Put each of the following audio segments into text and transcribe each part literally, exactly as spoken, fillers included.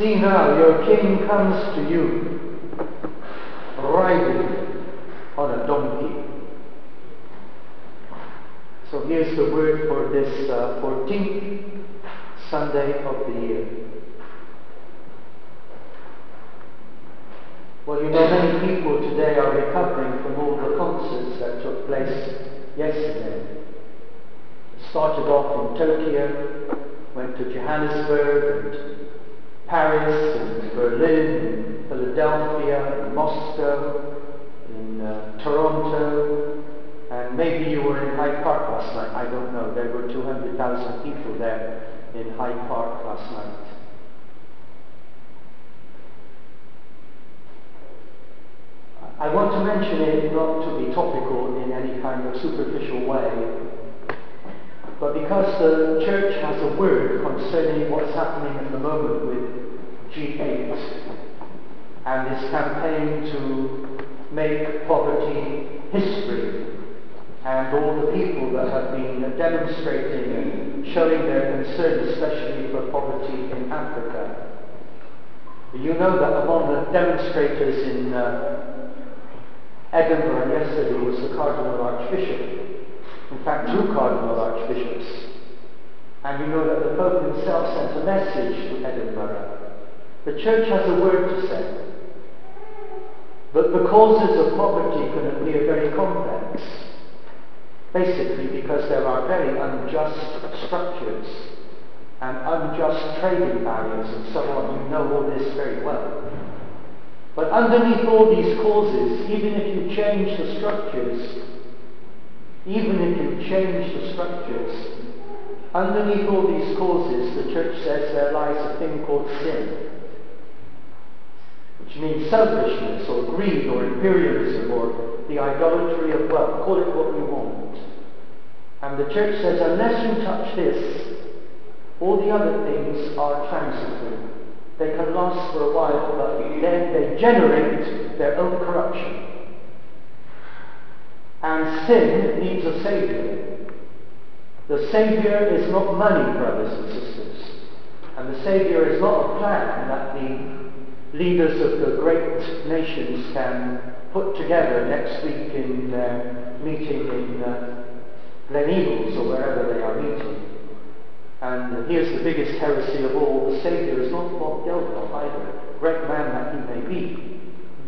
See now, your king comes to you, riding on a donkey. So here's the word for this uh, fourteenth Sunday of the year. Well, you know, many people today are recovering from all the concerts that took place yesterday. It started off in Tokyo, went to Johannesburg and Paris and Berlin and Philadelphia and Moscow, in uh, Toronto, and maybe you were in Hyde Park last night. I don't know. There were two hundred thousand people there in Hyde Park last night. I want to mention it not to be topical in any kind of superficial way, but because the church has a word concerning what's happening at the moment with G eight and this campaign to make poverty history, and all the people that have been demonstrating and showing their concern, especially for poverty in Africa. You know that among the demonstrators in uh, Edinburgh yesterday was the Cardinal Archbishop. In fact, two Cardinal Archbishops. And you know that the Pope himself sent a message to Edinburgh. The Church has a word to say. But the causes of poverty can appear very complex. Basically because there are very unjust structures and unjust trading barriers and so on. You know all this very well. But underneath all these causes, even if you change the structures, even if you change the structures, underneath all these causes, the Church says there lies a thing called sin, which means selfishness or greed or imperialism or the idolatry of wealth. Call it what you want. And the Church says unless you touch this, all the other things are transitory. They can last for a while, but then they generate their own corruption. And sin needs a saviour. The saviour is not money, brothers and sisters. And the saviour is not a plan that the leaders of the great nations can put together next week in their meeting in uh, Glen Eagles or wherever they are meeting. And here's the biggest heresy of all: the Saviour is not Bob Geldof either, great man that he may be.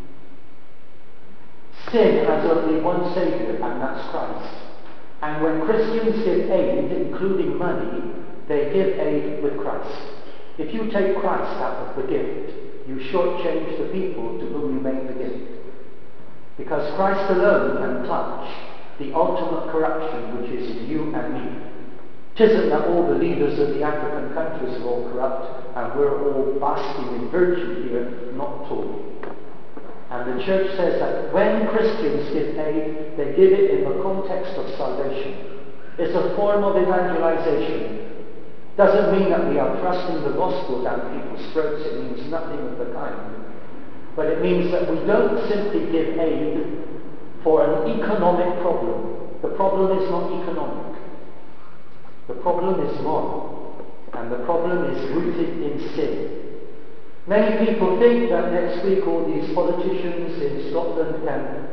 Sin has only one Saviour, and that's Christ. And when Christians give aid, including money, they give aid with Christ. If you take Christ out of the gift, you shortchange the people to whom you make the gift. Because Christ alone can touch the ultimate corruption which is in you and me. It isn't that all the leaders of the African countries are all corrupt and we're all basking in virtue here, not at all. And the Church says that when Christians give aid, they give it in the context of salvation. It's a form of evangelization. Doesn't mean that we are thrusting the gospel down people's throats. It means nothing of the kind. But it means that we don't simply give aid for an economic problem. The problem is not economic. The problem is moral, and the problem is rooted in sin. Many people think that next week all these politicians in Scotland can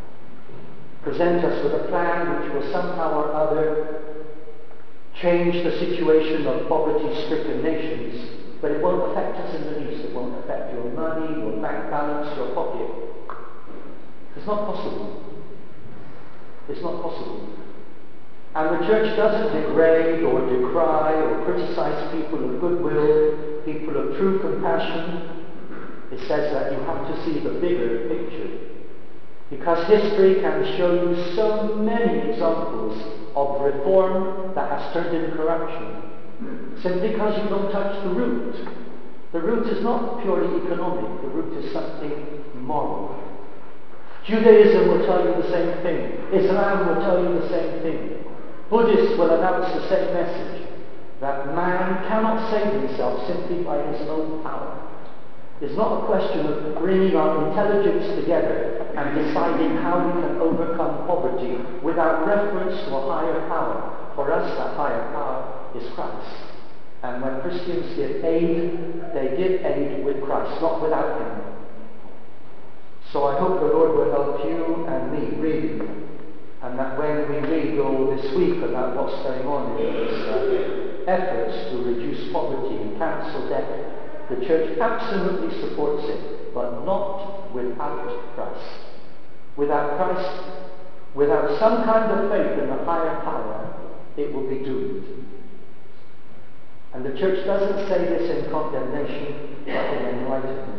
present us with a plan which will somehow or other change the situation of poverty-stricken nations, but it won't affect us in the least. It won't affect your money, your bank balance, your pocket. It's not possible. It's not possible. And the Church doesn't degrade or decry or criticize people of goodwill, people of true compassion. It says that you have to see the bigger picture. Because history can show you so many examples of reform that has turned into corruption. Simply because you don't touch the root. The root is not purely economic. The root is something moral. Judaism will tell you the same thing. Islam will tell you the same thing. Buddhists will announce the same message, that man cannot save himself simply by his own power. It's not a question of bringing our intelligence together and deciding how we can overcome poverty without reference to a higher power. For us, that higher power is Christ. And when Christians give aid, they give aid with Christ, not without him. So I hope the Lord will help you and me read, and that when we read all this week about what's going on in these uh, efforts to reduce poverty and cancel debt, the church absolutely supports it, but not without Christ. Without Christ, without some kind of faith in a higher power, it will be doomed. And the church doesn't say this in condemnation, but in enlightenment.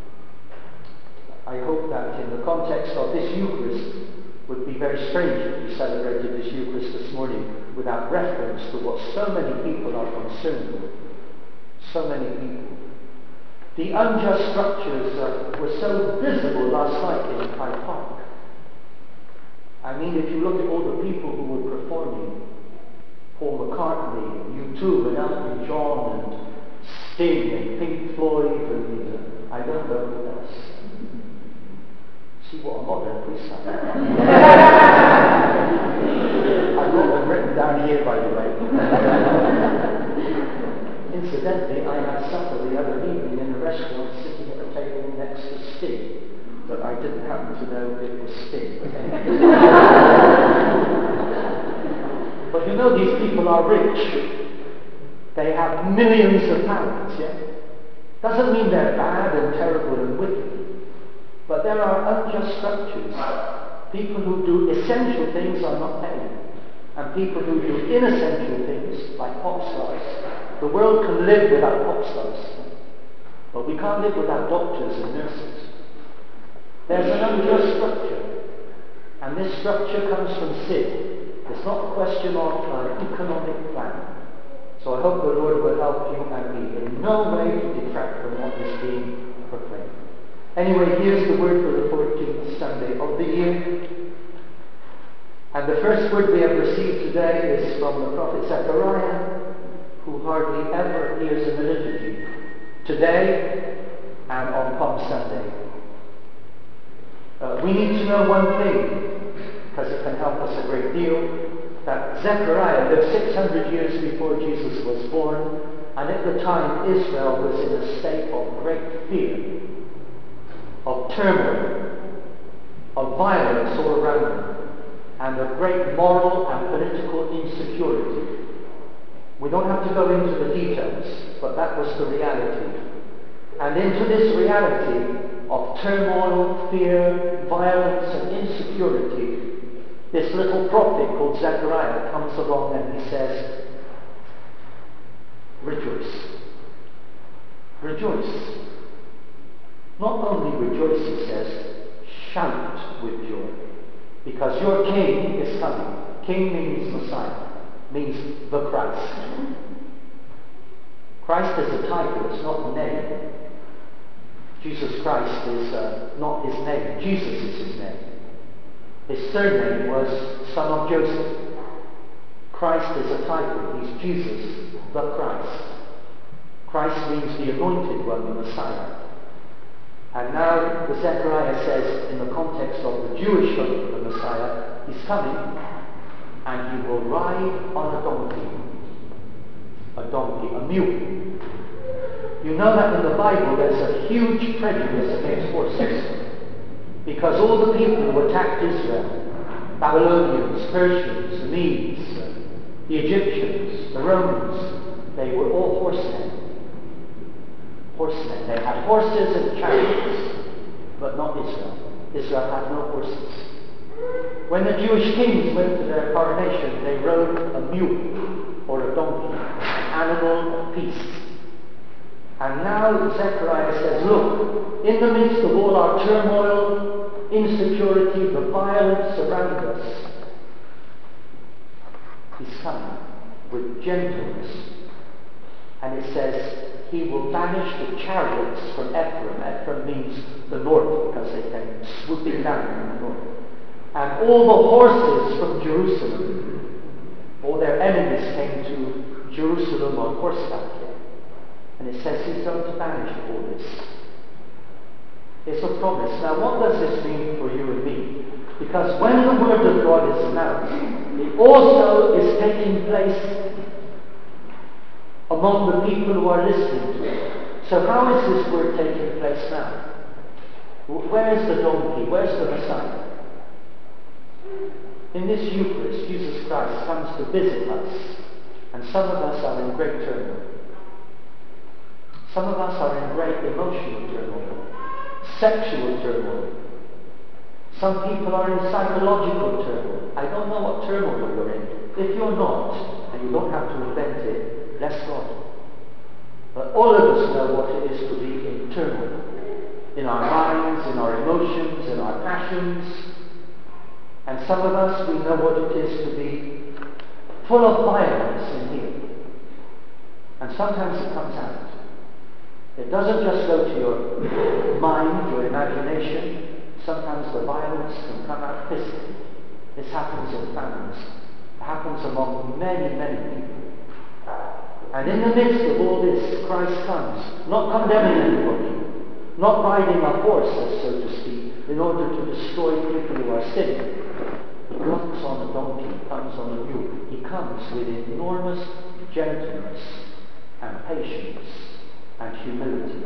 I hope that in the context of this Eucharist, it would be very strange if we celebrated this Eucharist this morning without reference to what so many people are concerned with. So many people. The unjust structures uh, were so visible last night in Hyde Park. I mean, if you look at all the people who were performing, Paul McCartney, and U two, and Elton John, and Sting, and Pink Floyd, and uh, I don't know who else. See what a modern priest I am. I've got them written down here, by the way. Incidentally, I had supper the other evening in a restaurant sitting at a table next to Sting, but I didn't happen to know it was Sting. But you know, these people are rich. They have millions of pounds, yeah? Doesn't mean they're bad and terrible and wicked. But there are unjust structures. People who do essential things are not paid. And people who do inessential things, like pop stars. The world can live without pop stars. But we can't live without doctors and nurses. There's an unjust structure. And this structure comes from sin. It's not a question of an economic plan. So I hope the Lord will help you and me in no way to detract from what is being proclaimed. Anyway, here's the word for the fourteenth Sunday of the year. And the first word we have received today is from the prophet Zechariah, who hardly ever appears in the liturgy, today and on Palm Sunday. Uh, we need to know one thing, because it can help us a great deal, that Zechariah lived six hundred years before Jesus was born, and at the time Israel was in a state of great fear, of turmoil, of violence all around them, and of great moral and political insecurity. We don't have to go into the details, but that was the reality. And into this reality of turmoil, fear, violence, and insecurity, this little prophet called Zechariah comes along and he says, rejoice. Rejoice. Not only rejoice, he says, shout with joy. Because your king is coming. King means Messiah, means the Christ. Christ is a title, it's not a name. Jesus Christ is uh, not his name. Jesus is his name. His surname was Son of Joseph. Christ is a title. He's Jesus, the Christ. Christ means the anointed one, the Messiah. And now the Zechariah says, in the context of the Jewish hope of the Messiah, he's coming, and he will ride on a donkey. A donkey, a mule. You know that in the Bible there's a huge prejudice against horses. Because all the people who attacked Israel, Babylonians, Persians, the Medes, the Egyptians, the Romans, they were all horsemen. Horsemen. They had horses and chariots, but not Israel. Israel had no horses. When the Jewish kings went to their coronation, they rode a mule or a donkey, an animal of peace. And now Zechariah says, look, in the midst of all our turmoil, insecurity, the violence around us, he's coming with gentleness. And it says, he will banish the chariots from Ephraim. Ephraim means the north, because they came swooping down from the north. And all the horses from Jerusalem, all their enemies came to Jerusalem on horseback. And it says he's going to banish all this. It's a promise. Now what does this mean for you and me? Because when the word of God is announced, it also is taking place among among the people who are listening to it. So how is this word taking place now? Where is the donkey? Where's the Messiah? In this Eucharist, Jesus Christ comes to visit us, and some of us are in great turmoil. Some of us are in great emotional turmoil, sexual turmoil. Some people are in psychological turmoil. I don't know what turmoil you're in. If you're not, and you don't have to invent it, bless God. But all of us know what it is to be in turmoil. In our minds, in our emotions, in our passions. And some of us, we know what it is to be full of violence in here. And sometimes it comes out. It doesn't just go to your mind, your imagination. Sometimes the violence can come out physically. This happens in families. It happens among many, many people. And in the midst of all this, Christ comes, not condemning anybody, not riding a horse, so to speak, in order to destroy people who are sinning. He comes on a donkey, he comes on a mule. He comes with enormous gentleness and patience and humility.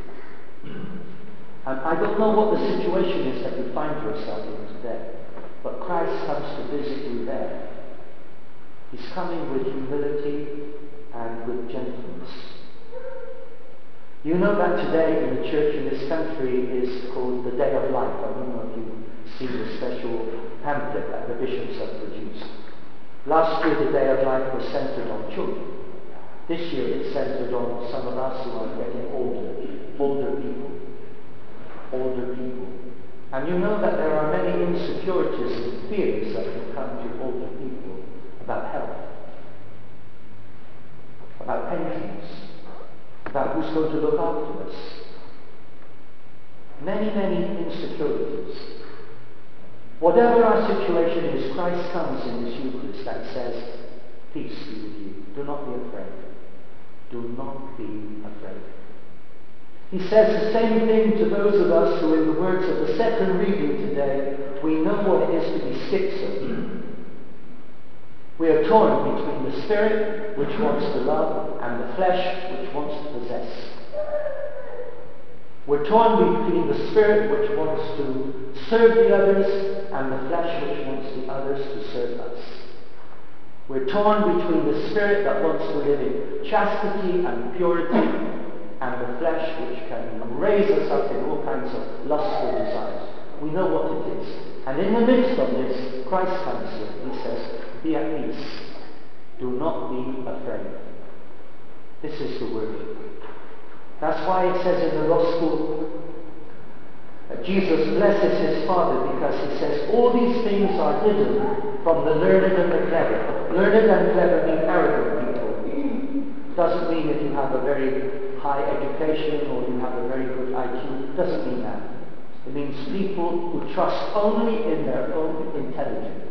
And I don't know what the situation is that you find yourself in today, but Christ comes to visit you there. He's coming with humility and with gentleness. You know that today in the church in this country is called the Day of Life. I don't know if you've seen the special pamphlet that the bishops have produced. Last year the Day of Life was centered on children. This year it's centered on some of us who are getting older, older people. Older people. And you know that there are many insecurities and fears that can come to older people about health, about pensions, about who's going to look after us. Many, many insecurities. Whatever our situation is, Christ comes in this Eucharist and says, peace be with you. Do not be afraid. Do not be afraid. He says the same thing to those of us who, in the words of the second reading today, we know what it is to be schizo. We are torn between the spirit, which wants to love, and the flesh, which wants to possess. We're torn between the spirit, which wants to serve the others, and the flesh, which wants the others to serve us. We're torn between the spirit that wants to live in chastity and purity, and the flesh which can raise us up in all kinds of lustful desires. We know what it is. And in the midst of this, Christ comes here. He says, be at peace. Do not be afraid. This is the word. That's why it says in the Gospel that Jesus blesses his Father, because he says, all these things are hidden from the learned and the clever. Learned and clever mean arrogant people. Doesn't mean if you have a very high education or you have a very good I Q. It doesn't mean that. It means people who trust only in their own intelligence.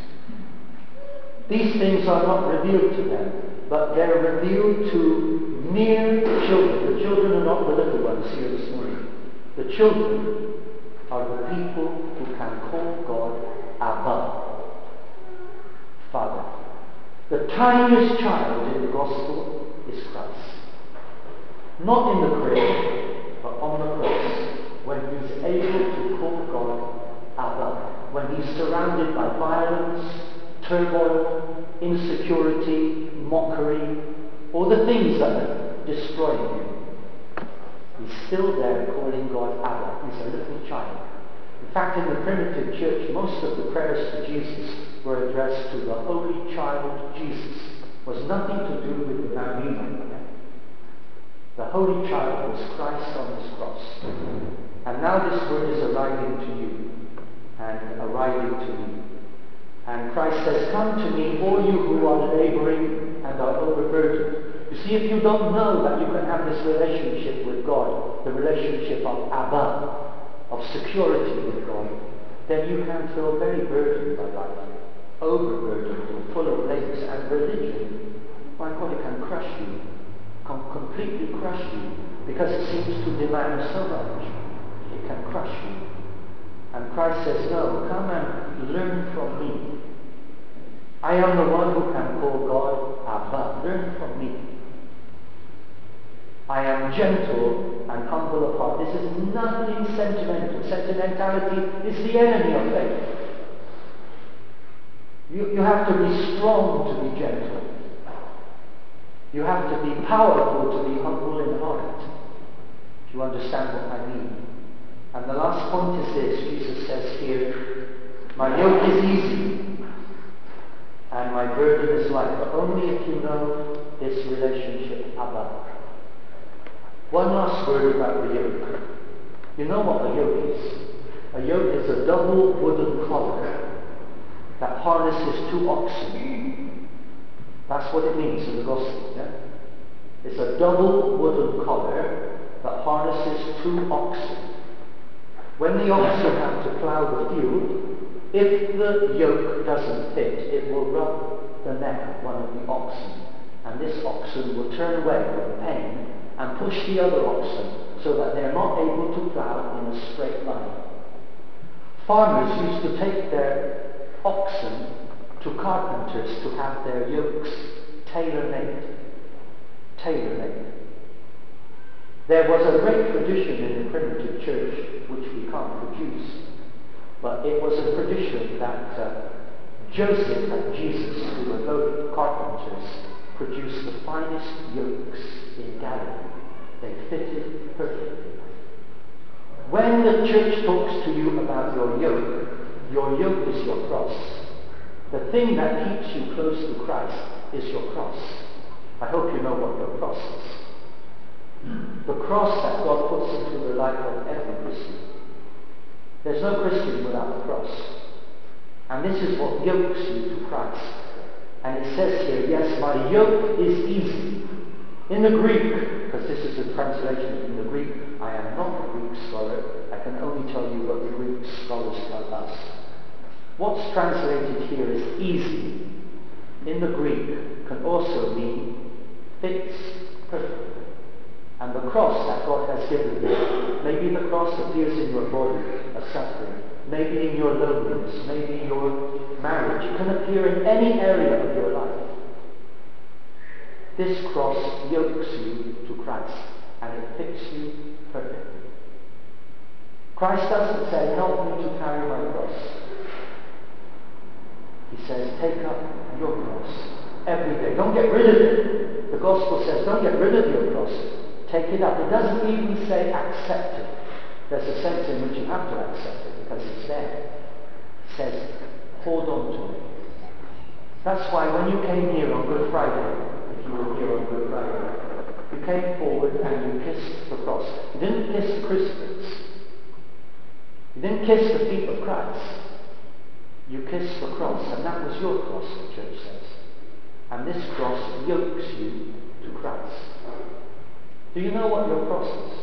These things are not revealed to them, but they're revealed to mere children. The children are not the little ones here this morning. The children are the people who can call God Abba, Father. The tiniest child in the Gospel is Christ. Not in the crib, but on the cross, when he's able to call God Abba, when he's surrounded by violence, turmoil, insecurity, mockery, all the things that are destroying him. He's still there calling God Abba. He's a little child. In fact, in the primitive church, most of the prayers to Jesus were addressed to the Holy Child Jesus. It was nothing to do with the bambino. The Holy Child was Christ on his cross. And now this word is arriving to you and arriving to me. And Christ says, come to me, all you who are laboring and are overburdened. You see, if you don't know that you can have this relationship with God, the relationship of Abba, of security with God, then you can feel very burdened by life, overburdened or full of labors. And religion, my God, it can crush you, can completely crush you, because it seems to demand so much. It can crush you. And Christ says, no, come and learn from me. I am the one who can call God Abba. Learn from me. I am gentle and humble of heart. This is nothing sentimental. Sentimentality is the enemy of faith. You, you have to be strong to be gentle. You have to be powerful to be humble in heart. Do you understand what I mean? And the last point is this. Jesus says here, my yoke is easy and my burden is light. But only if you know this relationship, Abba. One last word about the yoke. You know what a yoke is? A yoke is a double wooden collar that harnesses two oxen. That's what it means in the gospel. Yeah? It's a double wooden collar that harnesses two oxen. When the oxen have to plough the field, if the yoke doesn't fit, it will rub the neck of one of the oxen, and this oxen will turn away with pain and push the other oxen so that they're not able to plough in a straight line. Farmers used to take their oxen to carpenters to have their yokes tailor-made. Tailor-made. There was a great tradition in the primitive church which we can't produce, but it was a tradition that uh, Joseph and Jesus, who were both carpenters, produced the finest yokes in Galilee. They fitted perfectly. When the church talks to you about your yoke, your yoke is your cross. The thing that keeps you close to Christ is your cross. I hope you know what your cross is. The cross that God puts into the life of every Christian. There's no Christian without the cross. And this is what yokes you to Christ. And it says here, yes, my yoke is easy. In the Greek, because this is a translation in the Greek, I am not a Greek scholar. I can only tell you what the Greek scholars tell us. What's translated here is easy. In the Greek can also mean fits perfectly. And the cross that God has given you, maybe the cross appears in your body as suffering, maybe in your loneliness, maybe in your marriage. It can appear in any area of your life. This cross yokes you to Christ, and it fits you perfectly. Christ doesn't say, help me to carry my cross. He says, take up your cross every day. Don't get rid of it. The gospel says, don't get rid of your cross. Take it up. It doesn't even say accept it. There's a sense in which you have to accept it because it's there. It says, hold on to it. That's why when you came here on Good Friday, if you were here on Good Friday, you came forward and you kissed the cross. You didn't kiss the crucifix. You didn't kiss the feet of Christ. You kissed the cross, and that was your cross, the church says. And this cross yokes you to Christ. Do you know what your cross is?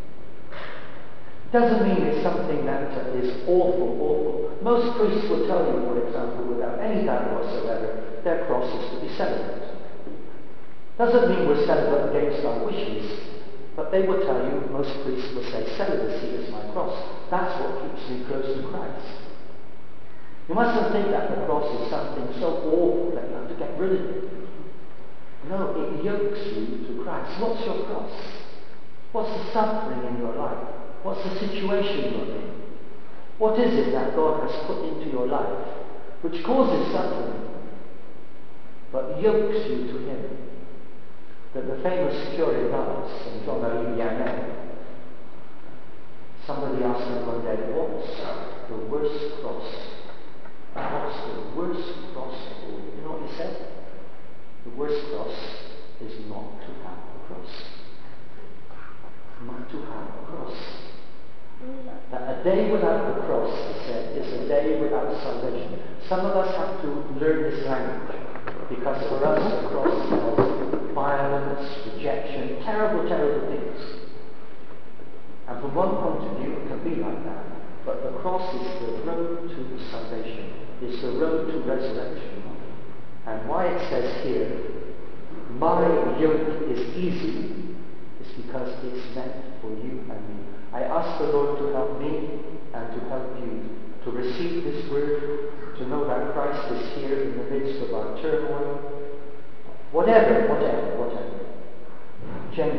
It doesn't mean it's something that uh, is awful, awful. Most priests will tell you, for example, without any doubt whatsoever, their cross is to be celibate. Doesn't mean we're celibate against our wishes, but they will tell you, most priests will say, celibacy is my cross. That's what keeps me close to Christ. You mustn't think that the cross is something so awful that you have to get rid of it. No, it yokes you to Christ. What's your cross? What's the suffering in your life? What's the situation you're in? What is it that God has put into your life which causes suffering but yokes you to Him? That the famous Curé Vals, Saint Jean-Marie Vianney, somebody asked him one day, what's the worst cross? What's the worst cross of all? You know what he said? The worst cross is not to have a cross. Not to have a cross. That a day without the cross, he said, is a day without salvation. Some of us have to learn this language, because for us the cross has violence, rejection, terrible, terrible things. And from one point of view it can be like that. But the cross is the road to salvation. It's the road to resurrection. And why it says here, my yoke is easy, is because it's meant for you and me. I ask the Lord to help me and to help you to receive this word, to know that Christ is here in the midst of our turmoil. Whatever, whatever, whatever. Gentle,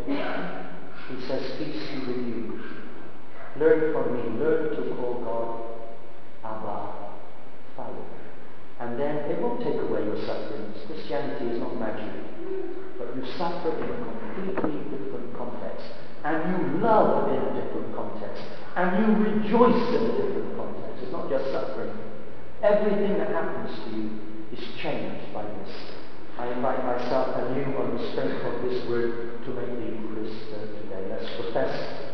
He says, peace be with you. Learn from me. Learn to call God Abba, Father. And then it won't take away your sufferings. Christianity is not magic. But you suffer in a completely different context. And you love in a different context. And you rejoice in a different context. It's not just suffering. Everything that happens to you is changed by this. I invite myself and you on the strength of this word to make the Eucharist uh, today. Let's profess